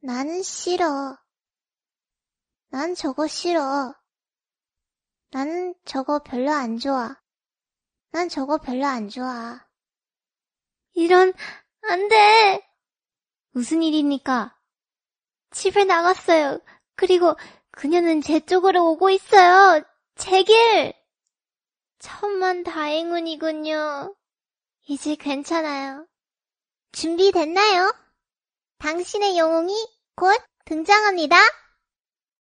나는 싫어. 난 저거 싫어. 나는 저거 별로 안 좋아. 난 저거 별로 안 좋아. 이런, 안 돼! 무슨 일입니까? 집에 나갔어요. 그리고 그녀는 제 쪽으로 오고 있어요. 제 길! 천만 다행운이군요. 이제 괜찮아요. 준비됐나요? 당신의 영웅이 곧 등장합니다.